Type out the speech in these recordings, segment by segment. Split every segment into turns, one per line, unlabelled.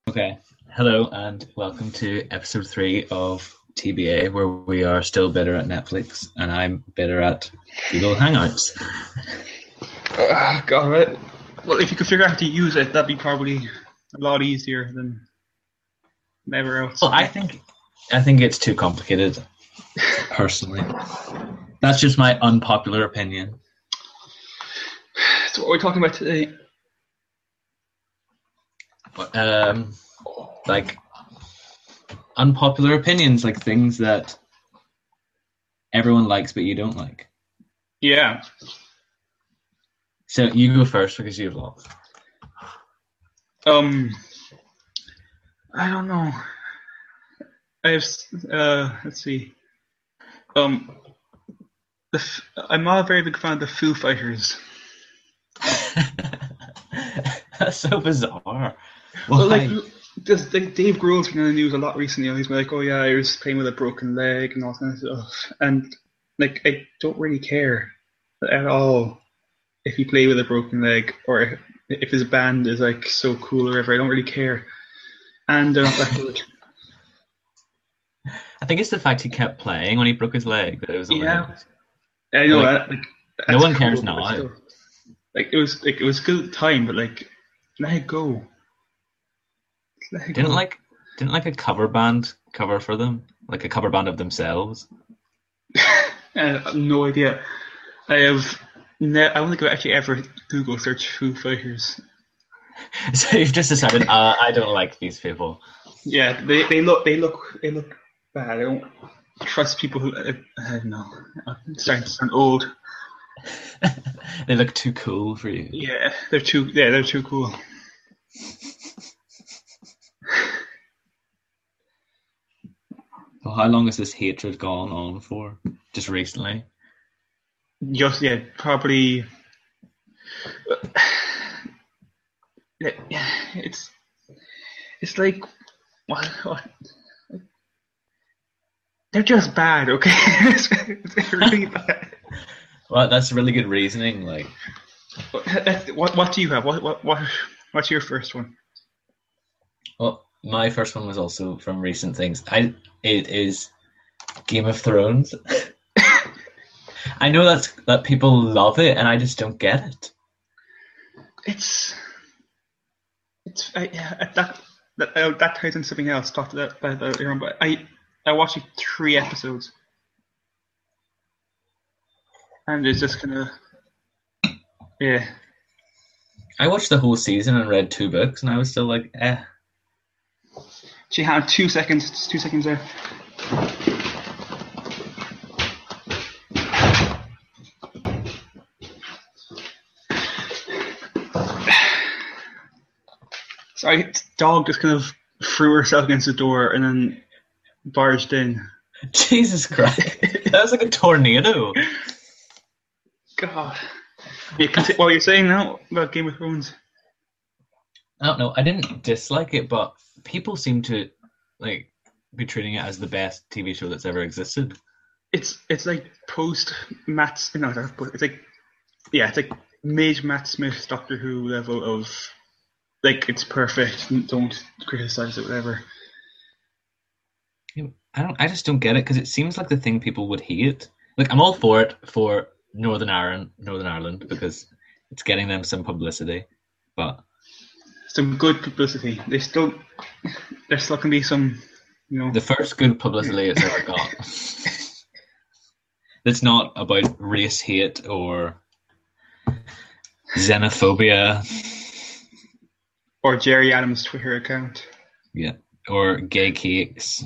Okay. Hello and welcome to episode 3 of TBA, where we are still better at Netflix and I'm better at Google Hangouts.
God, right. Well, if you could figure out how to use it, that'd be probably a lot easier than ever else.
Well, I think it's too complicated, personally. That's just my unpopular opinion.
So what are we talking about today?
Like unpopular opinions, like things that everyone likes but you don't like.
Yeah.
So you go first because you've lost.
I don't know. I have. Let's see. I'm not a very big fan of the Foo Fighters.
That's so bizarre.
Well,
Why?
like Dave Grohl's been in the news a lot recently. He's been like, "Oh yeah, I was playing with a broken leg and all that kind of stuff," and like I don't really care at all if he played with a broken leg or if his band is like so cool or whatever. I don't really care, and they're not that good.
I think it's the fact he kept playing when he broke his leg that it was on the
Yeah,
news.
I know
Like,
that. Like,
no
that's
one cares
cool, but
now.
still, it was good at the time, but like let it go. Let it
Didn't
go.
like didn't like a cover band cover for them, like a cover band of themselves.
I have no idea. I have. I don't think I've actually ever Google search Foo Fighters.
So you've just decided, I don't like these people.
Yeah, they look bad. I don't trust people who. I don't know. I'm starting to sound old.
They look too cool for you.
Yeah, they're too cool.
Well, how long has this hatred gone on for? Just recently?
Just probably. Yeah, it's like what? They're just bad, okay? It's really bad.
Well, that's really good reasoning. Like,
What do you have? What's your first one?
well, my first one was also from recent things. It is Game of Thrones. I know that people love it, and I just don't get it.
It's yeah, that ties into something else. Talked about that earlier on, but I watched like 3 episodes, and it's just kind of yeah.
I watched the whole season and read 2 books, and I was still like, eh.
She had 2 seconds, 2 seconds there. Sorry, dog just kind of threw herself against the door and then barged in.
Jesus Christ. That was like a tornado.
God. Yeah, what you're saying now about Game of Thrones?
I don't know. I didn't dislike it, but people seem to like be treating it as the best TV show that's ever existed.
It's like post Matt. No, it's like it's like mid Matt Smith Doctor Who level of like it's perfect. Don't criticize it, whatever.
I just don't get it because it seems like the thing people would hate. Like I'm all for it for Northern Ireland because it's getting them some publicity, but
Some good publicity. There still can be some,
the first good publicity it's ever got. It's not about race hate or xenophobia.
Or Jerry Adams' Twitter account.
Yeah, or gay cakes.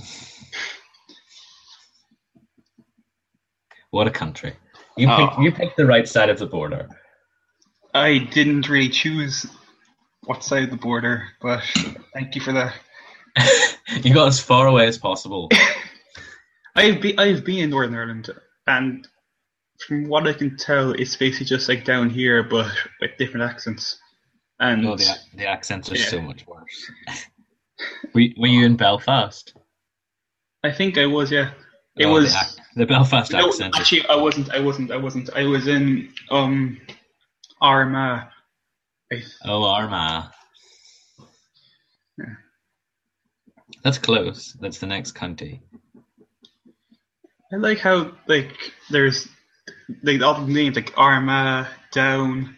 What a country! You picked the right side of the border.
I didn't really choose what side of the border, but thank you for that.
You got as far away as possible.
I've been in Northern Ireland, and from what I can tell, it's basically just like down here, but with different accents. And
No, the accents are so much worse. Were you in Belfast?
I think I was, yeah. It
Oh,
was
the Belfast
no,
accent.
actually I wasn't. I was in Armagh.
Oh, Armagh.
Yeah.
That's close. That's the next county.
I like how there's all the names like Armagh, Down.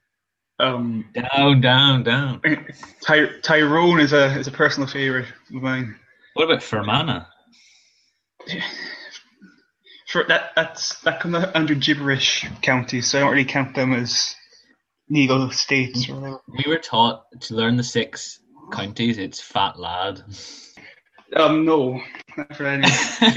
Down.
Tyrone is a personal favorite of mine.
What about Fermanagh?
For that comes under gibberish counties, so I don't really count them as legal states or whatever.
We were taught to learn the 6 counties. It's fat lad.
No, not for any.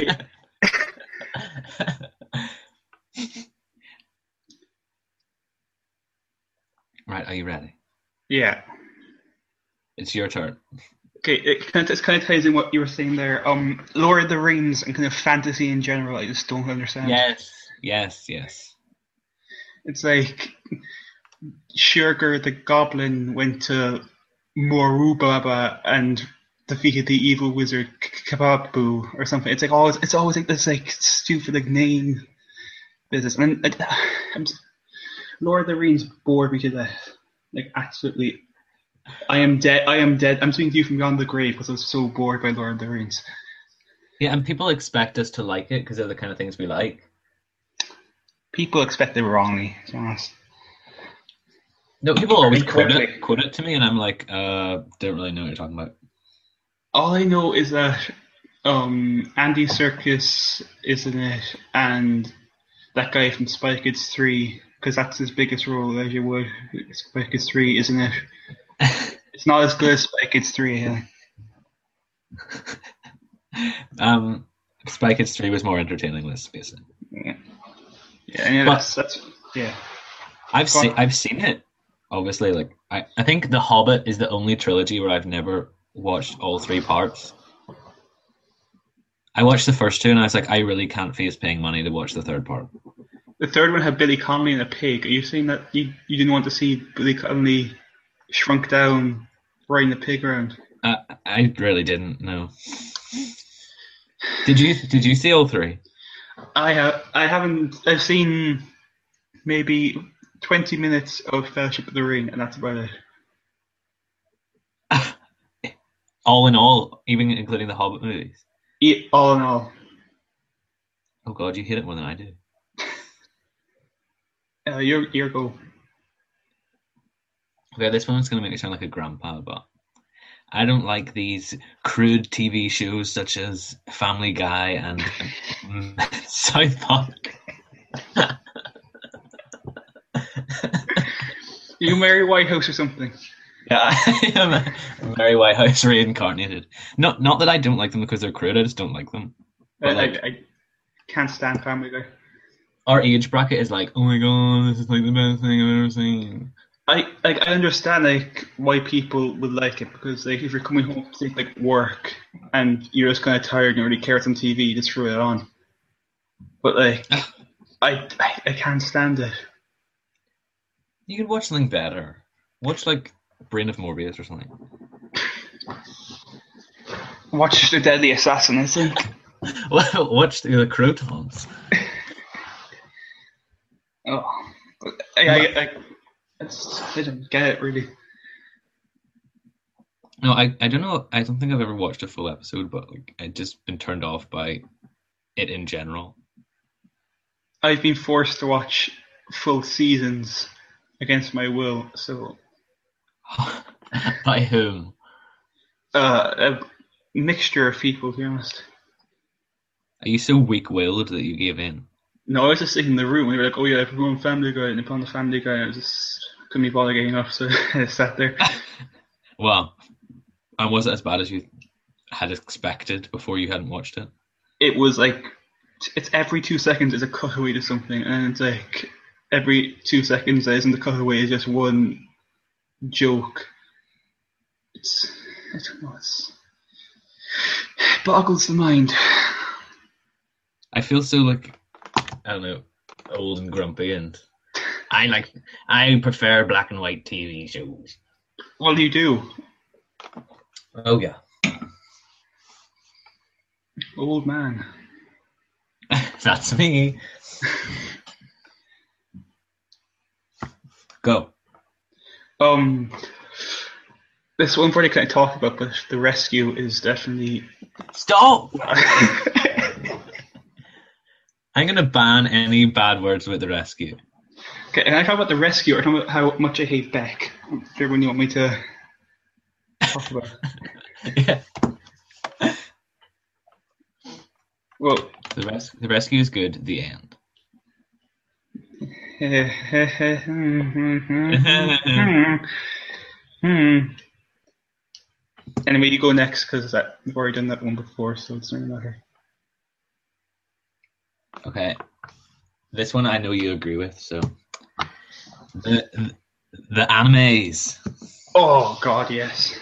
Right, are you ready?
Yeah.
It's your turn.
Okay, it kind of ties in what you were saying there. Lord of the Rings and kind of fantasy in general, I just don't understand.
Yes.
It's like Shergar the Goblin went to Morubaba and defeated the evil wizard Kababu or something. It's always like this like stupid like name business. And Lord of the Rings bored me to death. Like absolutely. I am dead. I'm speaking to you from beyond the grave because I was so bored by Lord of the Rings.
Yeah, and people expect us to like it because they're the kind of things we like.
People expect it wrongly, to be honest.
No, people always quote it to me, and I'm like, don't really know what you're talking about.
All I know is that Andy Serkis is in it, and that guy from Spy Kids 3, because that's his biggest role, as you would. Spy Kids 3, isn't it? It's not as good as Spy Kids 3, I think.
Spy Kids 3 was more entertaining, let's face it.
Yeah, that's yeah.
I've seen it. Obviously, like I think The Hobbit is the only trilogy where I've never watched all 3 parts. I watched the first 2 and I was like, I really can't face paying money to watch the 3rd part.
The 3rd one had Billy Connolly and a pig. Are you saying that you didn't want to see Billy Connolly shrunk down riding the pig around?
I really didn't. No. Did you see all 3?
I haven't. I've seen maybe 20 minutes of Fellowship of the Ring, and that's about
it. All in all, even including the Hobbit movies.
Yeah, all in all.
Oh God, you hate it more than I do.
Your go.
Okay, this one's going to make me sound like a grandpa, but I don't like these crude TV shows such as Family Guy and South Park.
You Mary Whitehouse or something?
Yeah, I am Mary Whitehouse reincarnated. Not that I don't like them because they're crude, I just don't like them.
I can't stand Family Guy.
Our age bracket is like, oh my God, this is like the best thing I've ever seen.
I understand like why people would like it because like if you're coming home from like work and you're just kind of tired and you don't really care what's on TV, you just throw it on. But like I can't stand it.
You could watch something better. Watch like Brain of Morbius or something.
Watch The Deadly Assassin, I think.
Watch the Crotons.
Oh, I didn't get it really.
No, I don't know. I don't think I've ever watched a full episode, but like I've just been turned off by it in general.
I've been forced to watch full seasons against my will. So,
by whom?
A mixture of people, to be honest.
Are you so weak-willed that you gave in?
No, I was just sitting in the room and they were like, oh yeah, we're going Family Guy, and they put on the Family Guy, and I was just couldn't be bothered getting up, so I sat there.
Well, and was it as bad as you had expected before you hadn't watched it?
It was like, it's every 2 seconds is a cutaway to something, and it's like, every 2 seconds there isn't the cutaway, is just one joke. I don't know, it boggles the mind.
I feel so like, I don't know, old and grumpy, and I prefer black and white TV shows.
Well, you do.
Oh yeah.
Old man.
That's me.
I
Go.
This one probably can't talk about, but the rescue is definitely.
Stop!
Okay,
I'm gonna ban any bad words with the rescue.
and I talk about the rescue, or talk about how much I hate Beck. Whichever one you want me to talk about.
Yeah.
Well,
The rescue is good. The end.
Anyway, you go next because we've already done that one before, so it's not matter.
Okay. This one I know you agree with. So the animes.
Oh God, yes.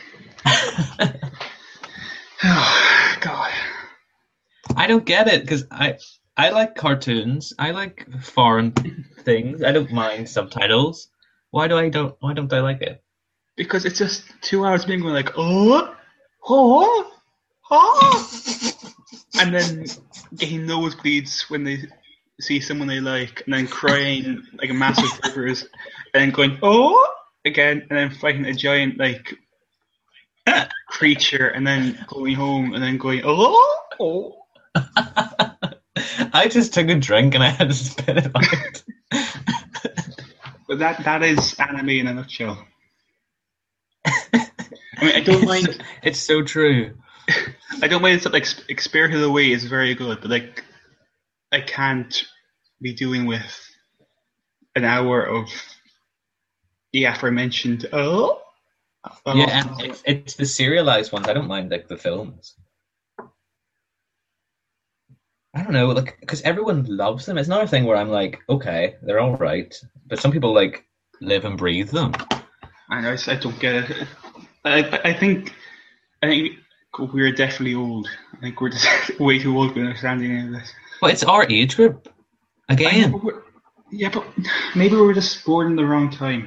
Oh God.
I don't get it because I like cartoons. I like foreign things. I don't mind subtitles. Why don't I like it?
Because it's just 2 hours being going like, oh, oh, oh, and then getting nosebleeds when they see someone they like, and then crying like a massive rivers, and then going, oh, again, and then fighting a giant like creature, and then going home, and then going, oh, oh.
I just took a drink and I had to spit it out.
But that is anime in a nutshell. I mean, I don't mind.
It's so true.
I don't mind that like Spirited Away is very good, but like I can't be doing with an hour of the aforementioned.
Yeah, and it's the serialized ones. I don't mind like the films. I don't know, like because everyone loves them. It's not a thing where I'm like, okay, they're all right, but some people like live and breathe them.
I know. I don't get it. I think we're definitely old. I think we're just way too old to understand any of this.
But it's our age group again.
Yeah, but maybe we were just born in the wrong time.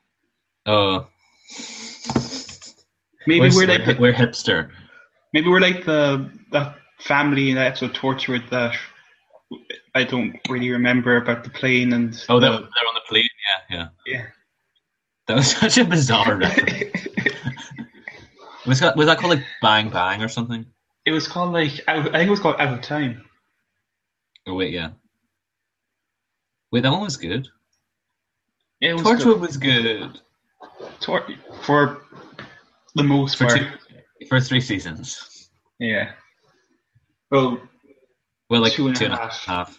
Maybe
we're hipster.
Maybe we're like that family in that episode Torchwood that I don't really remember about the plane and.
Oh, they're on the plane.
Yeah.
That was such a bizarre reference. was that called like Bang Bang or something?
It was called like I think it was called Out of Time.
Oh wait, yeah. Wait, that one was good.
Yeah,
Torchwood was good.
For the most part.
For 3 seasons.
Yeah. Well,
like
2.5.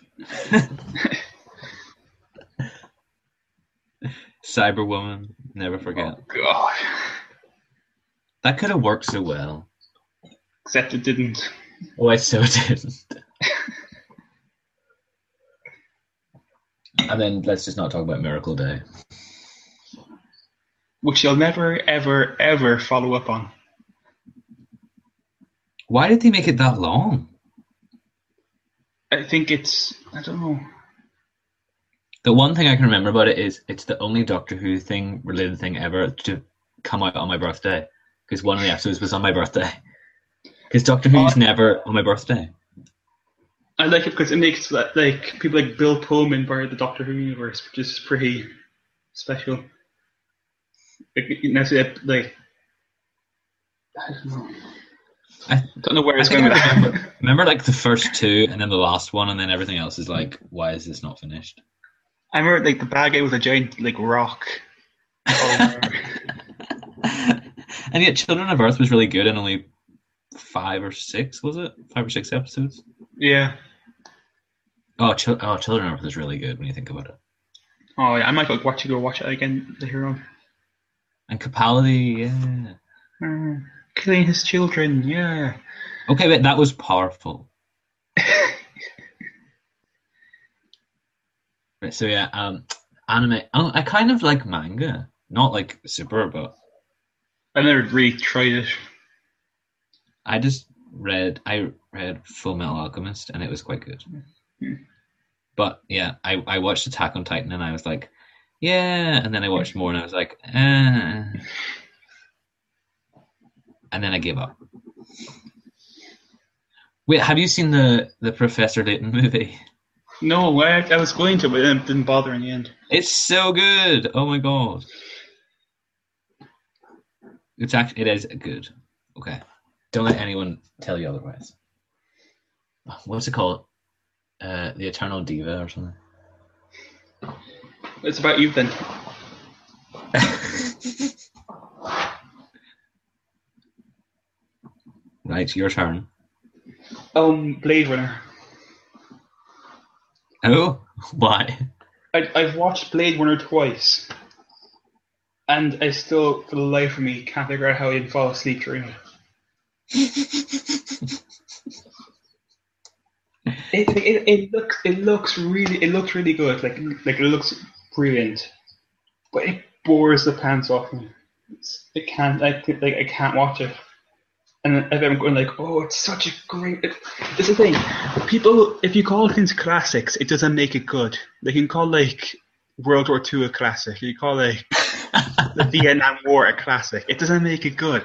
Cyberwoman, never forget.
Oh God.
That could have worked so well.
Except it didn't.
Oh, I so didn't. And then let's just not talk about Miracle Day.
Which you'll never, ever, ever follow up on.
Why did they make it that long?
I think I don't know.
The one thing I can remember about it is it's the only Doctor Who related thing ever to come out on my birthday. Because one of the episodes was on my birthday. Because Doctor Who's never on my birthday.
I like it because it makes like people like Bill Pullman part of the Doctor Who universe, which is pretty special. Like I don't know. I don't know where it's going with that.
Remember like the first 2 and then the last one and then everything else is like, why is this not finished?
I remember like the bad guy with a giant like rock.
And yet Children of Earth was really good in only 5 or 6, was it? 5 or 6 episodes?
Yeah.
Children of Earth is really good when you think about it.
Oh yeah, I might go watch it again later on.
And Capaldi, yeah.
Killing his children, yeah.
Okay, but that was powerful. Right, so yeah, anime. I kind of like manga, not like super, but
I never really tried it.
I read Full Metal Alchemist, and it was quite good.
Mm-hmm.
But yeah, I watched Attack on Titan, and I was like, yeah, and then I watched more, and I was like, eh. And then I gave up. Wait, have you seen the Professor Layton movie?
No, I was going to, but it didn't bother in the end.
It's so good. Oh my god. It is good. Okay, don't let anyone tell you otherwise. What's it called? The Eternal Diva or something.
It's about you then.
Right, your turn.
Blade Runner.
Oh, why?
I've watched Blade Runner twice, and I still, for the life of me, can't figure out how you'd fall asleep during it. It looks really good. Like it looks brilliant, but it bores the pants off me. I can't watch it. And I'm going like, oh, it's such a great. It's the thing. People, if you call things classics, it doesn't make it good. They can call like World War II a classic. You call like the Vietnam War a classic. It doesn't make it good.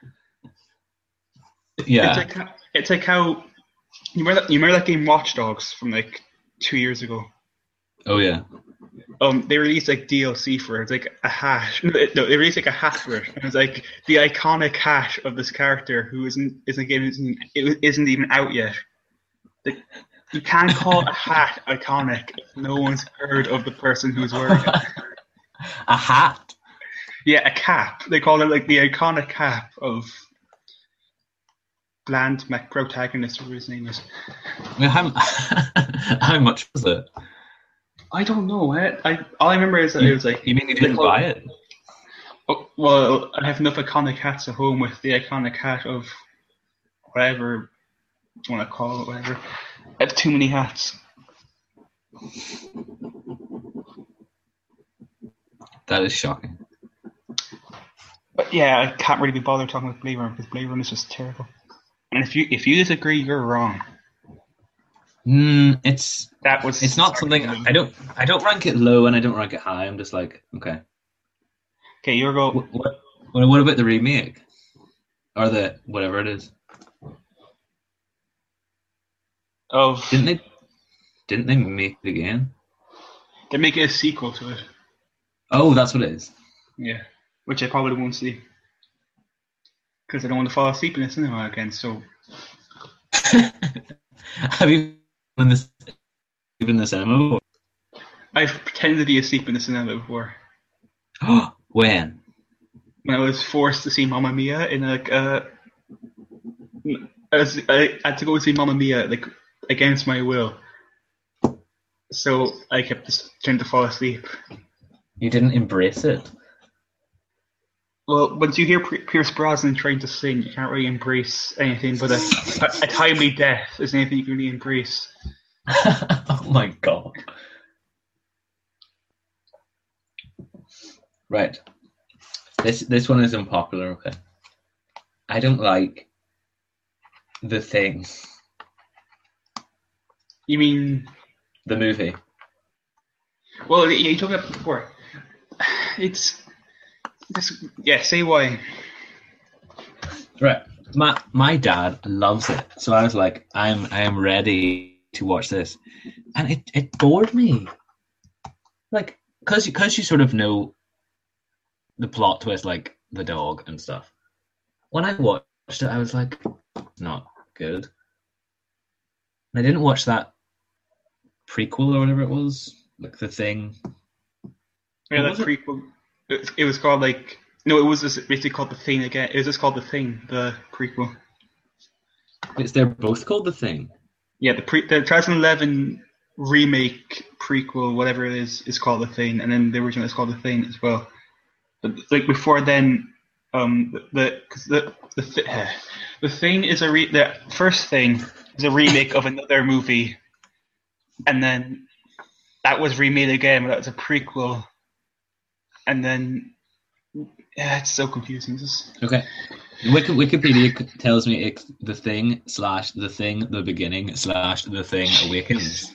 Yeah.
It's like how you remember that game Watch Dogs from like 2 years ago.
Oh yeah.
They released like DLC for it. It's like a hash. No, they released like a hat for it. And it was like the iconic hat of this character who isn't even out yet. Like, you can't call a hat iconic if no one's heard of the person who's wearing it.
A hat?
Yeah, a cap. They call it like the iconic cap of Bland protagonist, whatever his name is.
How much was it?
I don't know. All I remember is that it was like.
You mean you didn't buy it?
Oh, well, I have enough iconic hats at home with the iconic hat of whatever you want to call it, whatever. I have too many hats.
That is shocking.
But yeah, I can't really be bothered talking about Blade Runner because Blade Runner is just terrible. And if you disagree, you're wrong.
It's not something I don't rank it low and I don't rank it high. I'm just like, okay.
Okay, your go.
What about the remake or the whatever it is?
Of
didn't they make it again?
They're making a sequel to it.
Oh, that's what it is.
Yeah, which I probably won't see because I don't want to fall asleep in the cinema again. So,
have you been in the cinema before?
I've pretended to be asleep in the cinema before.
When
I was forced to see Mamma Mia in I had to go see Mamma Mia like against my will. So I kept just trying to fall asleep.
You didn't embrace it?
Well, once you hear Pierce Brosnan trying to sing, you can't really embrace anything but a timely death is anything you can really embrace.
Oh my god. Right. This one is unpopular, okay. I don't like The Thing.
You mean
the movie?
Well, yeah, you talked about it before. Say why.
Right. My dad loves it. So I was like, I am ready to watch this. And it bored me. Like, because you sort of know the plot twist, like the dog and stuff. When I watched it, I was like, not good. And I didn't watch that prequel or whatever it was, like The Thing.
Yeah, that prequel. It was called like no, it was just basically called The Thing again. It was just called The Thing, the prequel.
They're both called The Thing.
Yeah, the 2011 remake prequel, whatever it is called The Thing, and then the original is called The Thing as well. But like before then, the Thing is the first Thing is a remake of another movie, and then that was remade again, but that was a prequel, and then it's so confusing.
Okay. Wikipedia tells me it's The Thing / The Thing The Beginning / The Thing Awakens.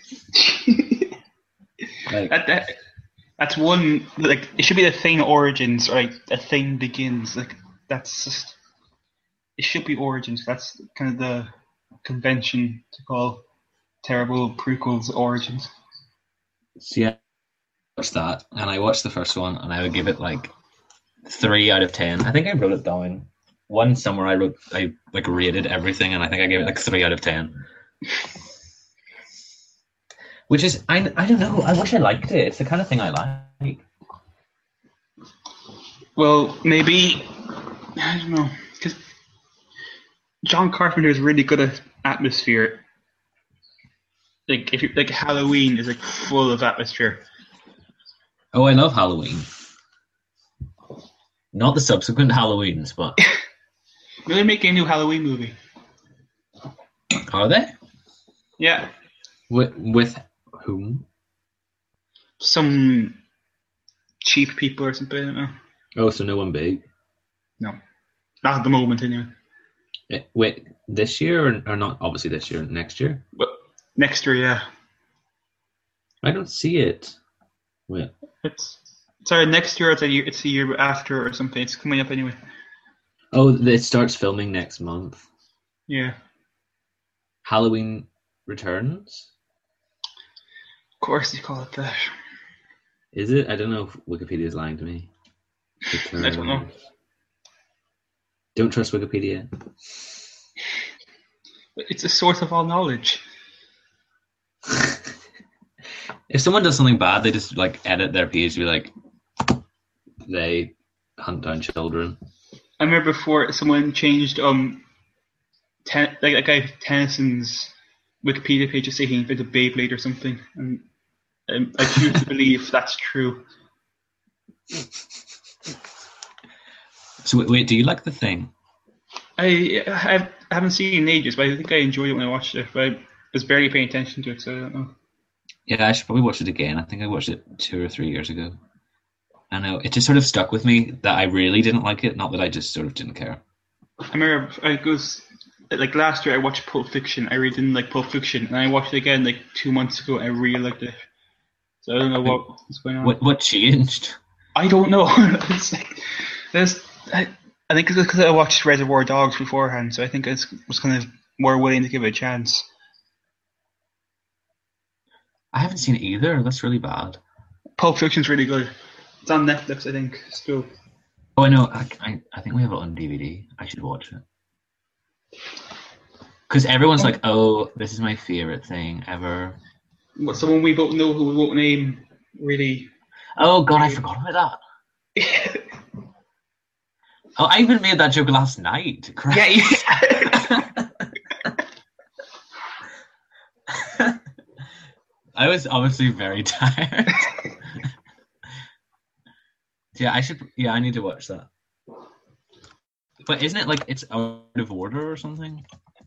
Like,
that's one, like, it should be The Thing Origins, or like The Thing Begins. Like, that's just, it should be Origins. That's kind of the convention to call terrible prequels Origins.
So yeah, I watched that, and I watched the first one, and I would give it like 3 out of 10. I think I wrote it down. One somewhere I like rated everything, and I think I gave it like 3 out of 10. Which is I don't know. I wish I liked it. It's the kind of thing I like.
Well, maybe I don't know, because John Carpenter is really good at atmosphere. Like if you like Halloween is like full of atmosphere.
Oh, I love Halloween. Not the subsequent Halloweens, but
They're making a new Halloween movie.
are they?
Yeah,
With whom?
some cheap people or something. I don't know.
Oh, so no one big.
No, not at the moment anyway.
Wait, this year or not? Obviously this year. Next year?
But next year, yeah.
I don't see it. Wait.
It's sorry, next year. It's a year after or something. It's coming up anyway.
Oh, it starts filming next month.
Yeah.
Halloween Returns?
Of course they call it that.
Is it? I don't know if Wikipedia is lying to me.
I don't know.
Don't trust Wikipedia.
It's a source of all knowledge.
If someone does something bad, they just like edit their page to be like, they hunt down children.
I remember before someone changed like that guy Tennyson's Wikipedia page to say he invented Beyblade or something, and I choose to believe that's true.
So wait, do you like The Thing?
I haven't seen it in ages, but I think I enjoyed it when I watched it. But I was barely paying attention to it, so I don't know.
Yeah, I should probably watch it again. I think I watched it 2 or 3 years ago. I know it just sort of stuck with me that I really didn't like it, not that I just sort of didn't care.
I remember like last year I watched Pulp Fiction. I really didn't like Pulp Fiction, and I watched it again like 2 months ago. And I really liked it. So I don't know what's going on.
What changed?
I don't know. It's like I think it's because I watched Reservoir Dogs beforehand, so I think I was kind of more willing to give it a chance.
I haven't seen it either. That's really bad.
Pulp Fiction's really good. It's on Netflix, I think. Still.
Oh, I know. I think we have it on DVD. I should watch it. Because everyone's like, "Oh, this is my favorite thing ever."
What, someone we both know who we won't name, really.
Oh God, I forgot about that. Oh, I even made that joke last night.
Yeah.
I was obviously very tired. Yeah, I need to watch that. But isn't it like it's out of order or something?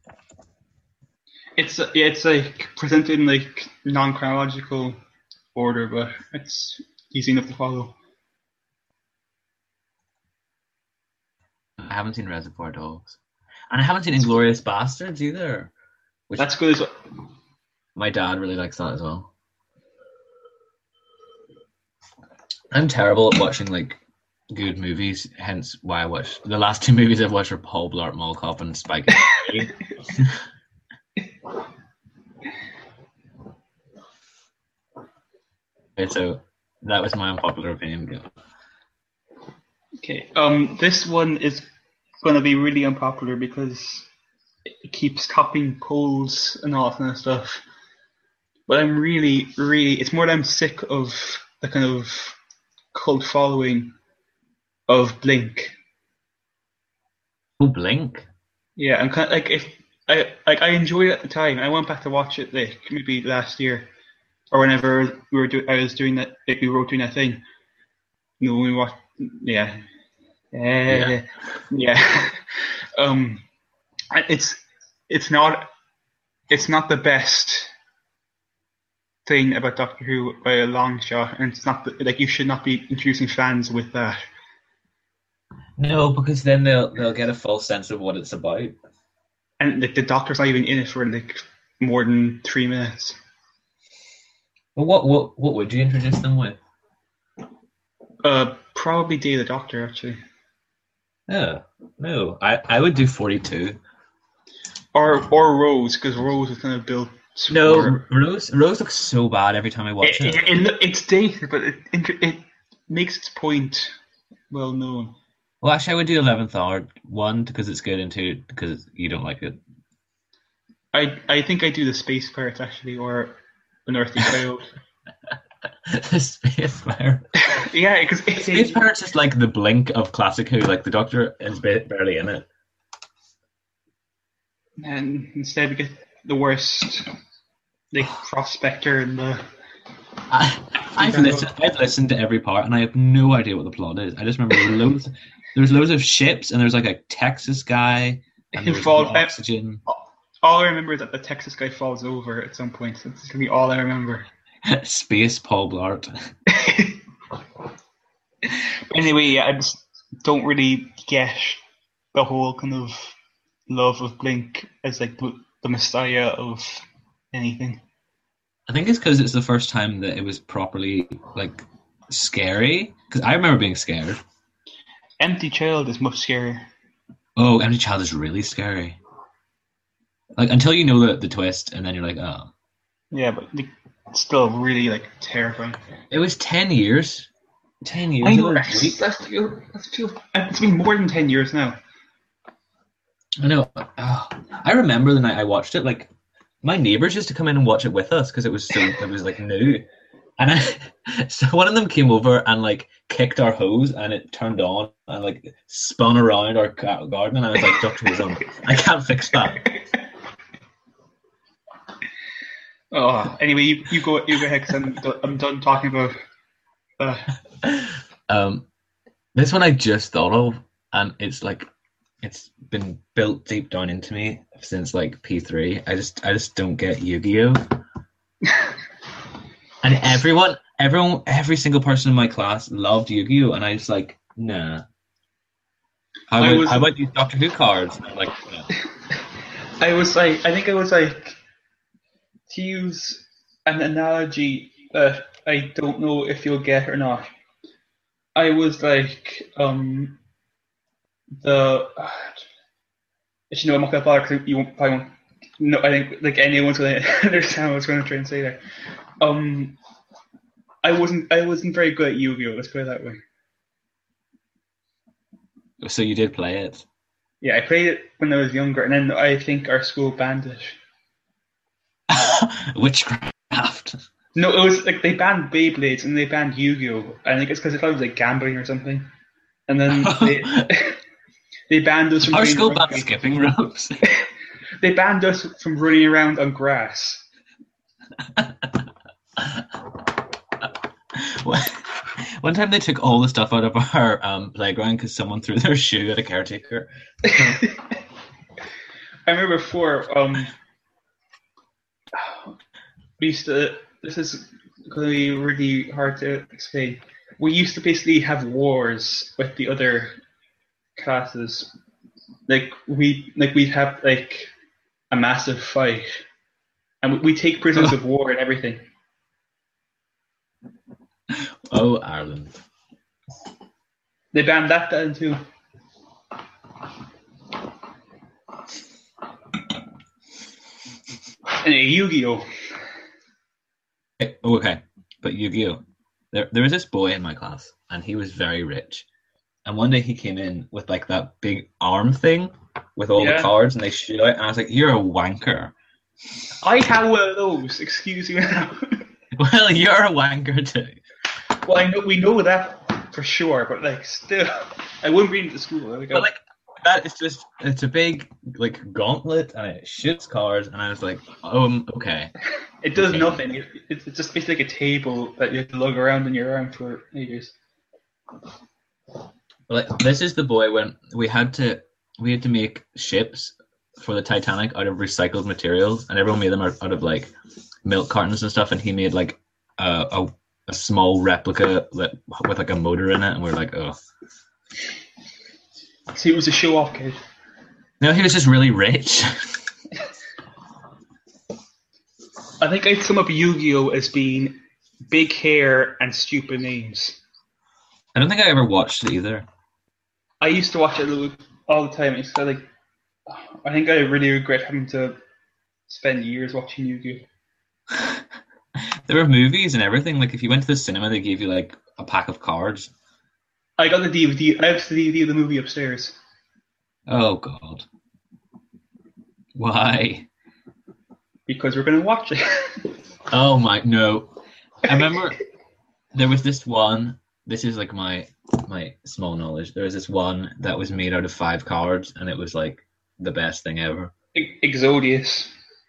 It's like presented in like non-chronological order, but it's easy enough to follow.
I haven't seen Reservoir Dogs, and I haven't seen Inglourious Bastards either. Which
that's good as well.
My dad really likes that as well. I'm terrible at watching like good movies, hence why I watched the last 2 movies I've watched are Paul Blart Mall Cop and Spike. Okay, so that was my unpopular opinion.
Okay, this one is going to be really unpopular because it keeps topping polls and all that kind of stuff. But I'm really, it's more that I'm sick of the kind of cult following of Blink.
Oh, Blink?
Yeah, I'm kind of like I enjoyed it at the time. I went back to watch it like maybe last year or whenever I was doing that. Like, we were doing that thing. You know, when we watched. Yeah. It's not the best thing about Doctor Who by a long shot, and it's not like you should not be introducing fans with that.
No, because then they'll get a false sense of what it's about.
And like the Doctor's not even in it for like more than 3 minutes.
Well, what would you introduce them with?
Probably Day of the Doctor, actually.
Oh, no. I would do 42.
Or Rose, because Rose is kind of built.
No, Rose looks so bad every time I watch it.
It's dated, but it makes its point well known.
Well, actually, I would do 11th Hour. One, because it's good, and two, because you don't like it.
I think I do the Space Pirates actually, or Unearthly Child.
The Space Pirate.
Yeah, because
Space Pirates is like the Blink of Classic Who. Like the Doctor is barely in it.
and instead we get the worst, like Prospector and the.
I've listened to every part, and I have no idea what the plot is. I just remember there's loads of ships, and there's like a Texas guy, and there's oxygen.
All I remember is that the Texas guy falls over at some point. So it's gonna be all I remember.
Space Paul Blart.
Anyway, yeah, I just don't really get the whole kind of love of Blink as like the messiah of anything.
I think it's because it's the first time that it was properly like scary. Because I remember being scared.
Empty Child is much scarier.
Oh, Empty Child is really scary. Like until you know the twist, and then you're like, oh.
Yeah, but it's still really like terrifying.
It was 10 years. 10 years.
I know. It's been more than 10 years now.
I know. Oh, I remember the night I watched it. Like my neighbors used to come in and watch it with us because it was like new. And so one of them came over and like kicked our hose, and it turned on and like spun around our garden, and I was like, Dr. Who's on. I can't fix that.
Oh, anyway, you go ahead because I'm done talking about.
This one I just thought of, and it's like it's been built deep down into me since like P3. I just don't get Yu-Gi-Oh. And every single person in my class loved Yu-Gi-Oh, and I was like, nah. How about these Doctor Who cards? And I'm like, no.
I think I was like, to use an analogy that I don't know if you'll get or not. I was like, I'm not gonna bother because you won't. Probably won't. No, I think like anyone's gonna understand what I was gonna try and say there. I wasn't very good at Yu-Gi-Oh. Let's put it that way.
So you did play it?
Yeah, I played it when I was younger, and then I think our school banned it.
Witchcraft.
No, it was like they banned Beyblades and they banned Yu-Gi-Oh. I think it's because they thought it was like gambling or something. And then they banned us from.
Our school banned skipping ropes.
They banned us from running around on grass.
One time they took all the stuff out of our playground because someone threw their shoe at a caretaker.
I remember before. We used to. This is going to be really hard to explain. We used to basically have wars with the other classes. We'd have like a massive fight, and we take prisoners of war and everything.
Oh, Ireland!
They banned that then too. And Yu-Gi-Oh.
Okay, but Yu-Gi-Oh. There was this boy in my class, and he was very rich. And one day he came in with like that big arm thing with all the cards, and they shoot out. And I was like, "You're a wanker."
I have one of those. Excuse me now.
Well, you're a wanker too.
Well, we know that for sure, but like still, I wouldn't bring it to school.
But like that is it's a big like gauntlet, and it shoots cards, and I was like, okay.
It does nothing. It's just basically like a table that you have to lug around in your arm for ages.
Like this is the boy when we had to make ships for the Titanic out of recycled materials, and everyone made them out of like milk cartons and stuff, and he made like a small replica with like a motor in it, and we're like, oh.
So he was a show-off kid.
No, he was just really rich.
I think I'd sum up Yu-Gi-Oh as being big hair and stupid names.
I don't think I ever watched it either.
I used to watch it all the time. It's like, I think I really regret having to spend years watching Yu-Gi-Oh.
There were movies and everything. Like if you went to the cinema, they gave you like a pack of cards.
I got the DVD. I have the DVD of the movie upstairs.
Oh God. Why?
Because we're going to watch it.
Oh my no! I remember there was this one. This is like my small knowledge. There was this one that was made out of 5 cards, and it was like the best thing ever.
Exodius.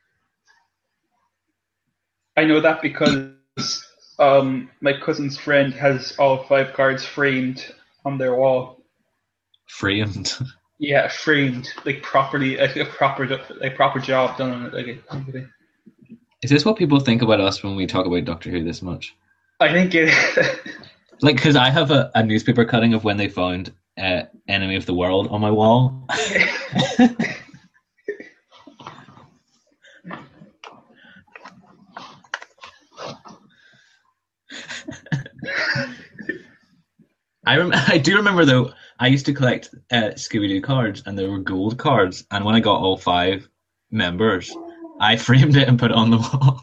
I know that because my cousin's friend has all 5 cards framed on their wall.
Framed.
Yeah, framed, like properly, like a proper job done on it. Like,
Is this what people think about us when we talk about Doctor Who this much?
I think it.
Like, because I have a newspaper cutting of when they found Enemy of the World on my wall. I do remember though. I used to collect Scooby-Doo cards, and there were gold cards. And when I got all 5 members, I framed it and put it on the wall.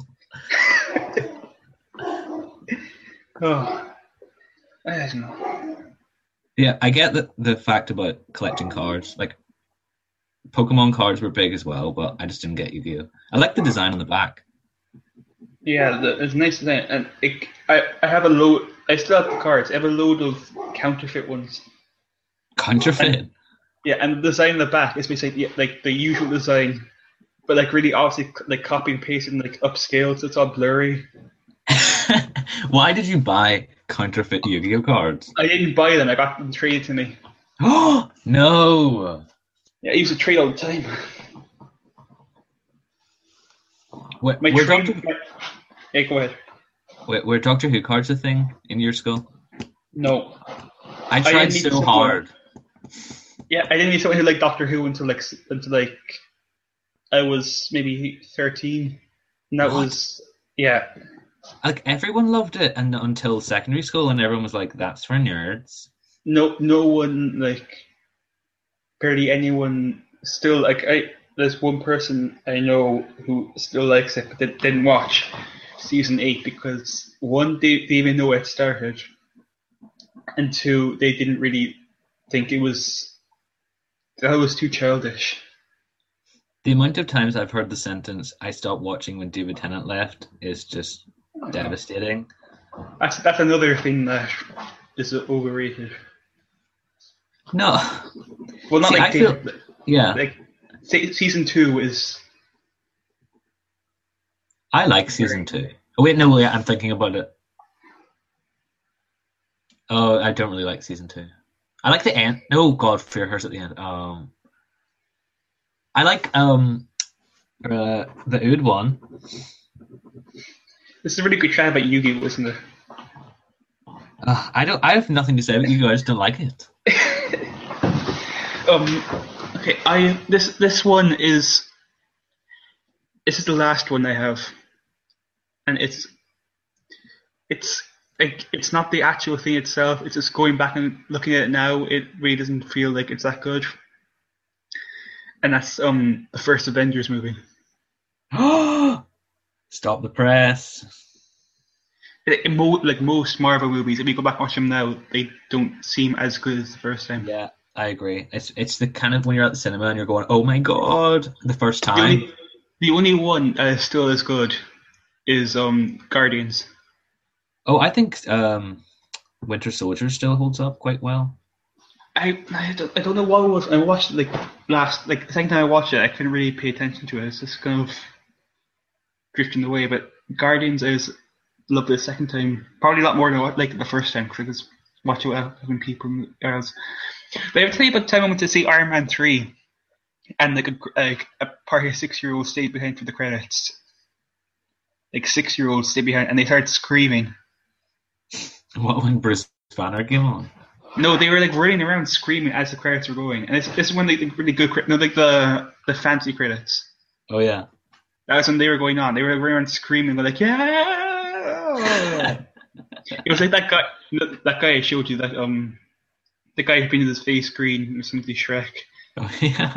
Oh, I don't know.
Yeah, I get the fact about collecting cards. Like, Pokemon cards were big as well, but I just didn't get Yu-Gi-Oh. I like the design on the back.
Yeah, it's nice design, and I have a load. I still have the cards. I have a load of counterfeit ones.
Counterfeit.
Yeah, and the design on the back is basically like the usual design, but like really obviously like copy and paste and like upscale, so it's all blurry.
Why did you buy counterfeit Yu-Gi-Oh cards?
I didn't buy them. I got them traded to me.
Oh no!
Yeah, I used to trade all the time. Yeah, go ahead.
Were Doctor Who cards a thing in your school?
No.
I tried so hard.
Yeah, I didn't meet someone who liked Doctor Who until I was maybe 13. And that was
Like, everyone loved it and until secondary school, and everyone was like, that's for nerds.
No one, like, barely anyone still, like, there's one person I know who still likes it, but they didn't watch season 8 because 1, they even know it started, and 2, they didn't really think that was too childish.
The amount of times I've heard the sentence, I stopped watching when David Tennant left, is just devastating.
That's another thing that is overrated.
No.
Well, not
See,
like David,
yeah.
like season 2 is.
I like season 2. Oh wait, no, I'm thinking about it. Oh, I don't really like season 2. I like the end. Oh God, Fear Hers at the end. I like the Ood one.
This is a really good chat about Yu-Gi-Oh, isn't it?
I have nothing to say about you guys. Don't like it.
Okay. This one is. This is the last one I have, and it's not the actual thing itself. It's just going back and looking at it now. It really doesn't feel like it's that good. And that's the first Avengers movie.
Stop the press.
Like most Marvel movies, if you go back and watch them now, they don't seem as good as the first time.
Yeah, I agree. It's the kind of when you're at the cinema and you're going, oh my God, the first time.
The only one still as good is Guardians.
Oh, I think Winter Soldier still holds up quite well.
I don't know what it was. I watched it the second time I watched it, I couldn't really pay attention to it. It's just kind of drifting away. But Guardians, I loved it the second time, probably a lot more than I liked it the first time because I just watch it with having people else. But I would tell you about the time I went to see Iron Man 3, and a party of 6-year-olds stayed behind for the credits. Like 6-year-olds stayed behind, and they started screaming.
What, when Bruce Banner came on?
No, they were like running around screaming as the credits were going, and this is when the really good like the fancy credits.
Oh yeah,
that was when they were going on. They were running around screaming, like yeah. It was like that guy I showed you, that the guy who painted his face green or something, Shrek.
Oh yeah.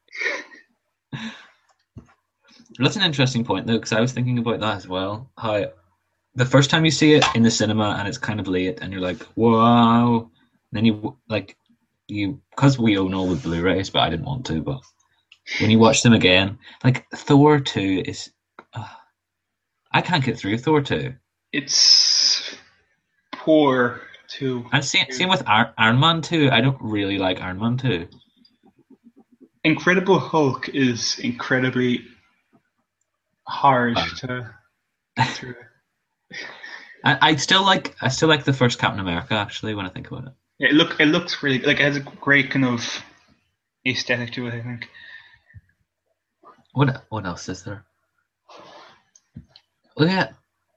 That's an interesting point though, because I was thinking about that as well. How the first time you see it in the cinema and it's kind of late, and you're like, wow. And then you because we own all the Blu-rays, but I didn't want to. But when you watch them again, like Thor 2 is, I can't get through Thor 2.
It's poor too.
And same with Iron Man 2. I don't really like Iron Man 2.
Incredible Hulk is incredibly hard to get through.
I still like the first Captain America, actually, when I think about it.
Yeah, it looks really like it has a great kind of aesthetic to it, I think.
What else is there? Look at,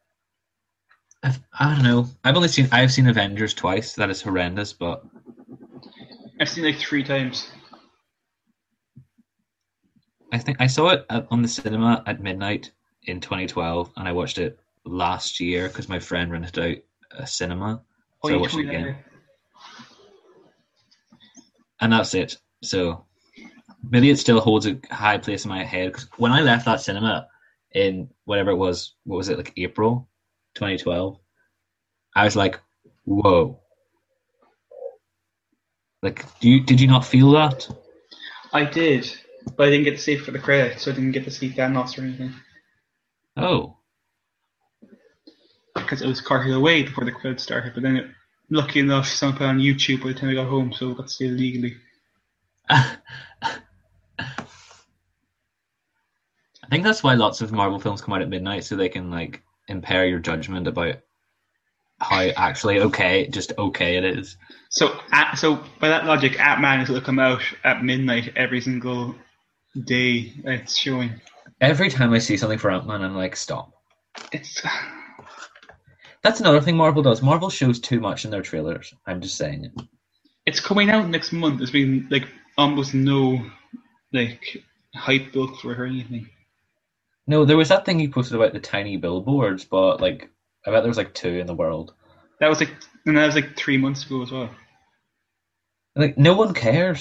I don't know. I've seen Avengers twice. That is horrendous, but
I've seen it like 3 times.
I think I saw it on the cinema at midnight in 2012, and I watched it last year because my friend rented out a cinema, so I watched it again. And that's it. So maybe it still holds a high place in my head. 'Cause when I left that cinema in whatever it was, what was it, like April 2012? I was like, whoa. Like, did you not feel that?
I did, but I didn't get to see it for the credits, so I didn't get to see Thanos or anything.
Oh.
Because it was carted away before the credits started, but then lucky enough, someone put it on YouTube by the time I got home, so I got to see it legally.
I think that's why lots of Marvel films come out at midnight, so they can like impair your judgment about how actually okay it is.
So by that logic, Ant-Man is going to come out at midnight every single day it's showing.
Every time I see something for Ant-Man, I'm like, stop. That's another thing Marvel does. Marvel shows too much in their trailers. I'm just saying it.
It's coming out next month. There's been like almost no like hype built for it or anything.
No, there was that thing you posted about the tiny billboards, but like I bet there was like 2 in the world.
That was like 3 months ago as well.
Like no one cares.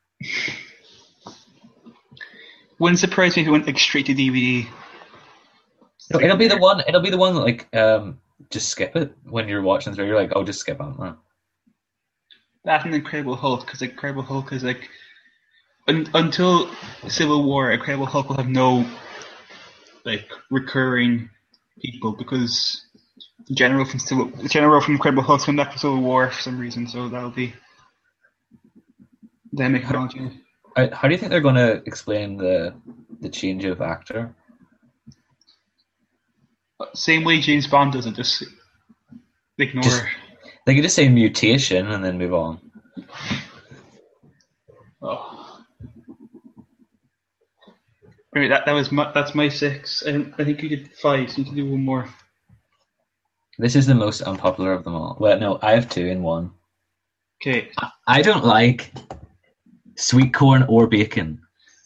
Wouldn't surprise me if it went like straight to DVD.
No, it'll be the one that like just skip it when you're watching through. You're like, oh, just skip Ant-Man.
That's an Incredible Hulk, because Incredible Hulk is like until Civil War, Incredible Hulk will have no like recurring people because the general from Incredible Hulk's come back for Civil War for some reason, so that'll be them acknowledging it.
How do you think they're going to explain the change of actor?
Same way James Bond does it, just ignore it.
They could just say mutation and then move on.
Oh. Anyway, that's my 6. I think you did 5, so you can do one more.
This is the most unpopular of them all. Well, no, I have 2 in 1.
Okay.
I don't like sweet corn or bacon.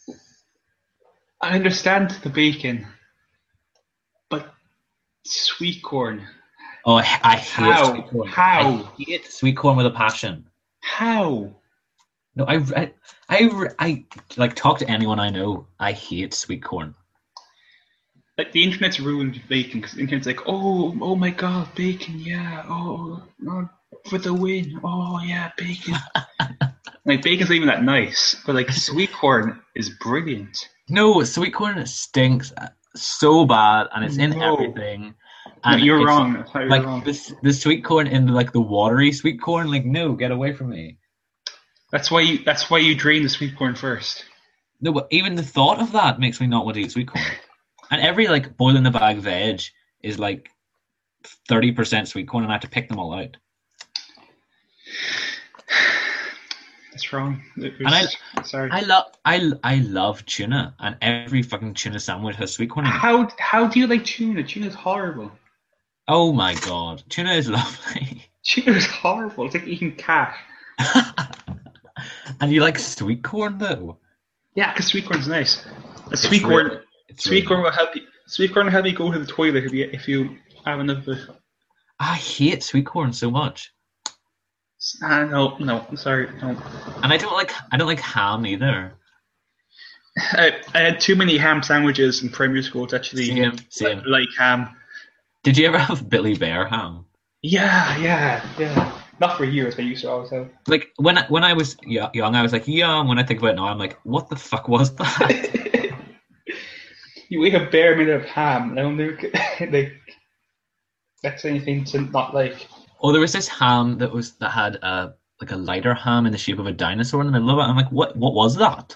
I understand the bacon, but sweet corn.
Oh, I hate sweet corn.
How?
I hate sweet corn with a passion.
How?
No, I like talk to anyone I know. I hate sweet corn.
Like the internet's ruined bacon because the internet's like, oh my god, bacon, yeah, oh for the win, oh yeah, bacon. Like bacon's not even that nice, but like sweet corn is brilliant.
No, sweet corn stinks so bad, and it's in everything. And
no, you're wrong.
Like
wrong.
The sweet corn in like the watery sweet corn. Like no, get away from me.
That's why you drain the sweet corn first.
No, but even the thought of that makes me not want to eat sweet corn. And every like boil in the bag veg is like 30% sweet corn, and I have to pick them all out.
That's wrong. Sorry.
I love tuna, and every fucking tuna sandwich has sweet corn in it.
How do you like tuna? Tuna's horrible.
Oh my god, tuna is lovely.
Tuna is horrible. It's like eating cat.
And you like sweet corn though?
Yeah, because sweet corn's nice. Sweet corn will help you. Sweet corn will help you go to the toilet if you have enough of it.
I hate sweet corn so much.
No, sorry, no.
And I don't like ham either.
I had too many ham sandwiches in primary school to actually
same.
Like ham.
Did you ever have Billy Bear ham?
Yeah. Not for years, but I used to always have.
Like when I was young, I was like yum. When I think about it now, I'm like, what the fuck was that?
You eat a bare minute of ham. Now like that's anything to not like.
Oh, there was this ham that had like a lighter ham in the shape of a dinosaur in the middle of it. I'm like, what was that?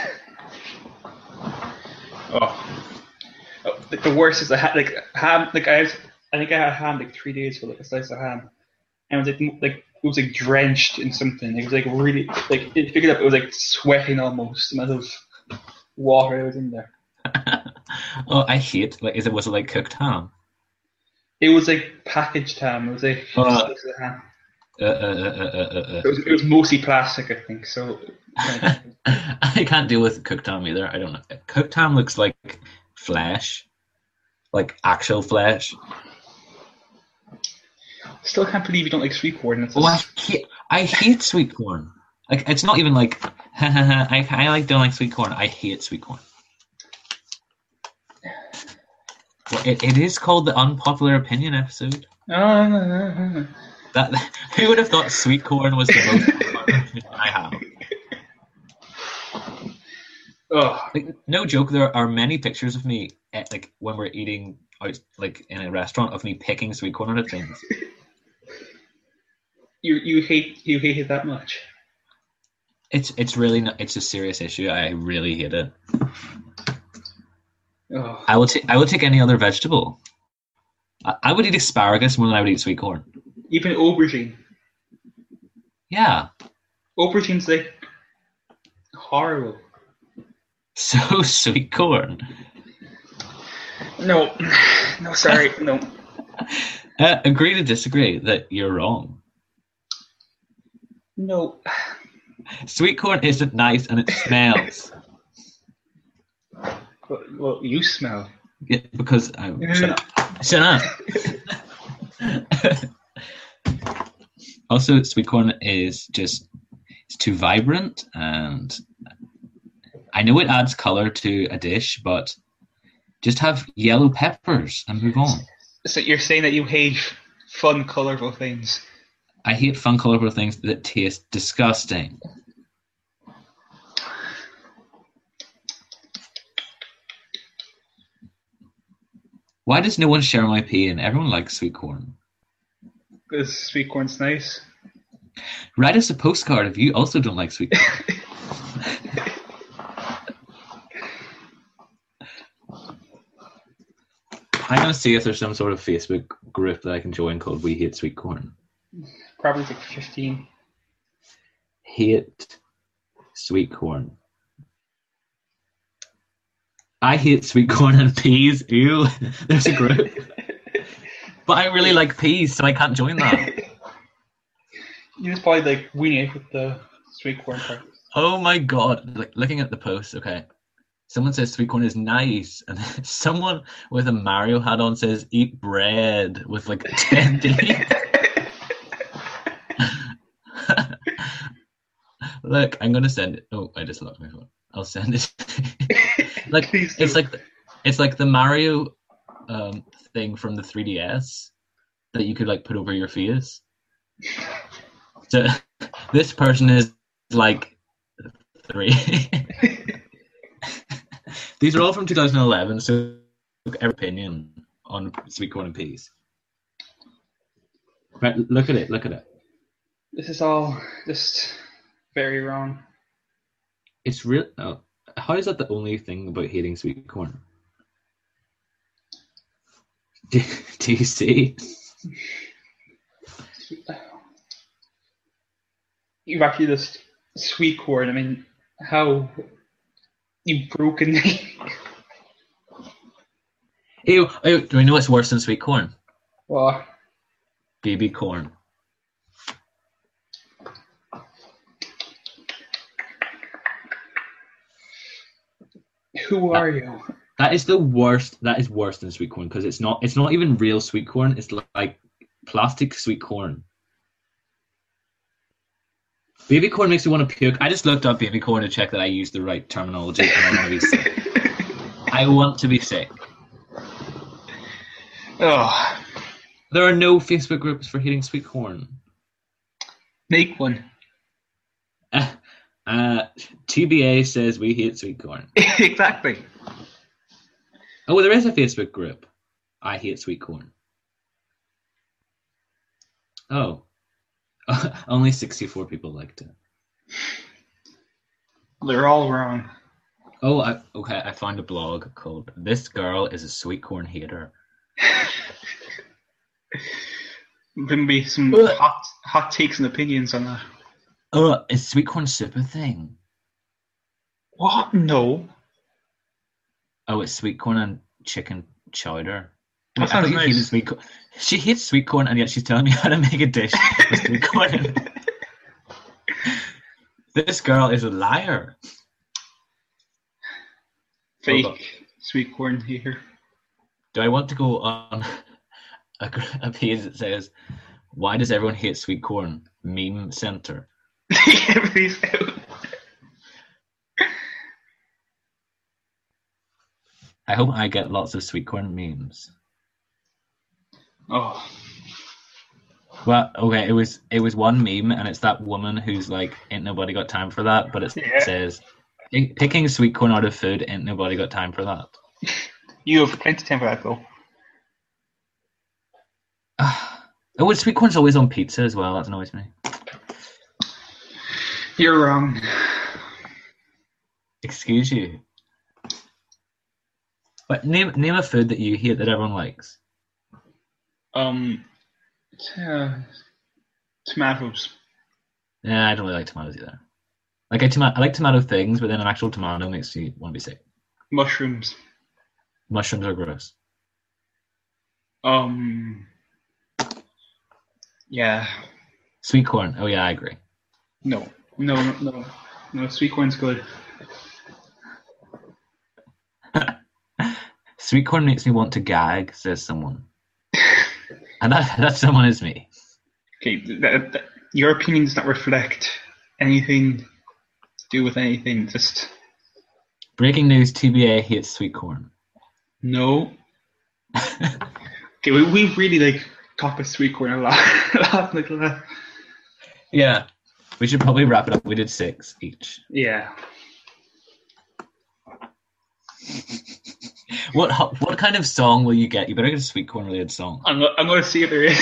The worst is like ham. Like I think I had ham like 3 days for like a slice of ham, and it was like it was like drenched in something. It was like really like it picked it up. It was like sweating almost. The amount of water that was in there.
Oh, I hate was it like cooked ham?
It was like packaged ham. It was like slice of ham. It was mostly plastic, I think. So
I can't deal with cooked ham either. I don't know. Cooked ham looks like flesh, like actual flesh.
Still can't believe you don't like sweet corn.
I hate sweet corn. Like it's not even like I don't like sweet corn. I hate sweet corn. Well, it is called the unpopular opinion episode.
No.
Who would have thought sweet corn was the most unpopular opinion I have? Like, no joke, there are many pictures of me like when we're eating out like in a restaurant of me picking sweet corn out of things.
You hate it that much?
It's really not, it's a serious issue. I really hate it.
Oh.
I will take any other vegetable. I would eat asparagus more than I would eat sweet corn.
Even aubergine.
Yeah.
Aubergine's like horrible.
So sweet corn.
No, sorry, no.
Agree to disagree that you're wrong.
No.
Sweet corn isn't nice and it smells.
Well, you smell.
Yeah, because shut up. Also, sweet corn is it's too vibrant, and I know it adds color to a dish, but just have yellow peppers and move on.
So you're saying that you hate fun, colorful things?
I hate fun, colorful things that taste disgusting. Why does no one share my pain? Everyone likes sweet corn.
Because sweet corn's nice.
Write us a postcard if you also don't like sweet corn. I'm going to see if there's some sort of Facebook group that I can join called We Hate Sweet Corn.
Probably like 15.
Hate sweet corn. I hate sweet corn and peas. Ew, there's a group. But I really like peas, so I can't join that.
You just probably like weenie with the sweet corn part.
Oh my god! Like looking at the post, okay. Someone says sweet corn is nice, and someone with a Mario hat on says eat bread with like 10 teeth. Look, I'm gonna send it. Oh, I just locked my phone. I'll send it. Like it's like the Mario thing from the 3DS that you could like put over your face. So this person is like 3. These are all from 2011, so every opinion on sweet corn and peas. Right, look at it.
This is all just very wrong.
It's real. Oh, how is that the only thing about hating sweet corn? Do you see?
You've actually just sweet corn. I mean, how you've broken me.
Ew, do we know what's worse than sweet corn?
What?
Baby corn.
Who are you?
That is the worst. That is worse than sweet corn because it's not even real sweet corn. It's like plastic sweet corn. Baby corn makes me want to puke. I just looked up baby corn to check that I used the right terminology, and I want to be sick. I want to be sick.
Oh.
There are no Facebook groups for hating sweet corn.
Make one.
TBA says we hate sweet corn.
Exactly.
Oh, there is a Facebook group. I hate sweet corn. Oh. Only 64 people liked it.
They're all wrong.
Oh, I found a blog called "This Girl is a Sweet Corn Hater."
There'll be some hot takes and opinions on that.
Oh, is sweet corn soup a thing?
What? No.
Oh, it's sweet corn and chicken chowder.
That sounds
you hated
nice.
sweet corn. She hates sweet corn, and yet she's telling me how to make a dish with sweet corn in it. This girl is a liar.
Fake sweet corn here.
Do I want to go on a page that says, "Why does everyone hate sweet corn?" Meme center.
Please do.
I hope I get lots of sweet corn memes.
Oh.
Well, okay, it was one meme, and it's that woman who's like, "Ain't nobody got time for that," but it says, "Picking sweet corn out of food, ain't nobody got time for that."
You have plenty of time for that, though.
Oh, sweet corn's always on pizza as well. That annoys me.
You're wrong.
Excuse you. But name a food that you hate that everyone likes.
Tomatoes.
Yeah, I don't really like tomatoes either. Like I like tomato things, but then an actual tomato makes you want to be sick.
Mushrooms.
Mushrooms are gross.
Yeah.
Sweet corn. Oh yeah, I agree.
No. Sweet corn's good.
Sweet corn makes me want to gag, says someone. And that someone is me.
Okay, your opinion does not reflect anything to do with anything. Just
Breaking news: TBA hates sweet corn.
no. Okay, we really like talk about sweet corn a lot like that.
Yeah, we should probably wrap it up. We did 6 each.
Yeah.
What kind of song will you get? You better get a sweet corn related song.
I'm going to see if there is.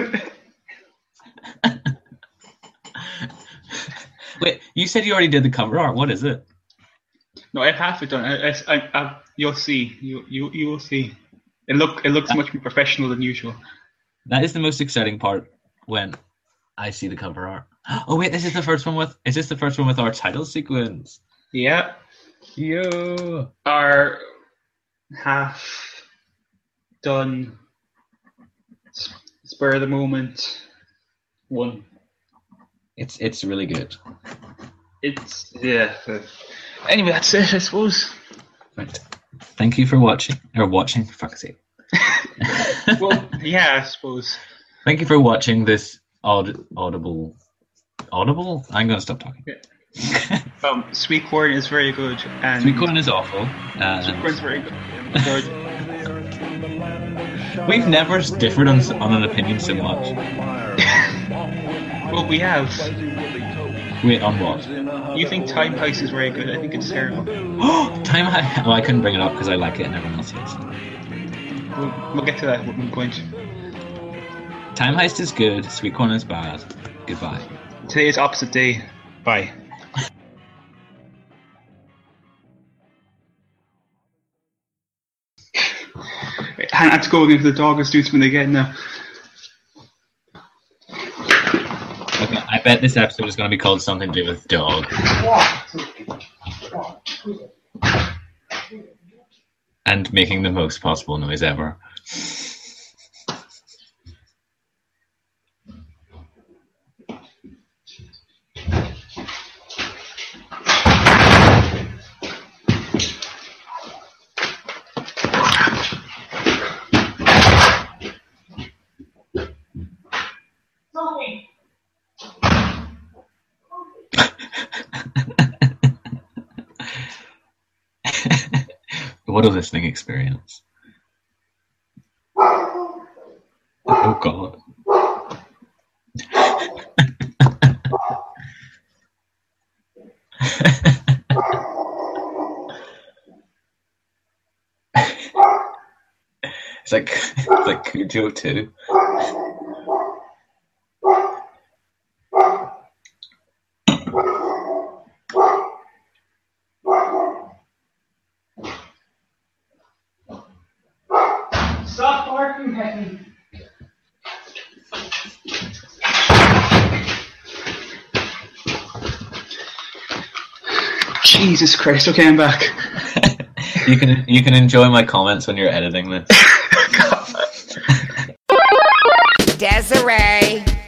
Wait, you said you already did the cover art. What is it?
No, I have half it done. You'll see. You will see. It looks much more professional than usual.
That is the most exciting part when I see the cover art. Oh wait, is this the first one with our title sequence?
Yeah.
Yo.
Our half done spur of the moment one.
It's really good.
It's anyway, that's it, I suppose.
Right. Thank you for watching. For fuck's sake.
Well, yeah, I suppose.
Thank you for watching this audible. I'm gonna stop talking.
Yeah. Sweet corn is very good, and
Sweet corn is awful.
sweet corn is very good.
We've never differed on an opinion so much.
Well, we have.
Wait, on what?
You think Time Heist is very good? I think it's terrible.
Time Heist. Well, I couldn't bring it up because I like it and everyone else hates it.
We'll get to that at one point.
Time Heist is good. Sweet corn is bad. Goodbye.
Today is opposite day. Bye. I have to go again because the dog is doing something again now.
Okay, I bet this episode is going to be called something to do with dog. And making the most possible noise ever. What a listening experience. Oh God. It's like Cujo too.
Stop barking, Henry. Jesus Christ! Okay, I'm back.
You can enjoy my comments when you're editing this.
Desiree.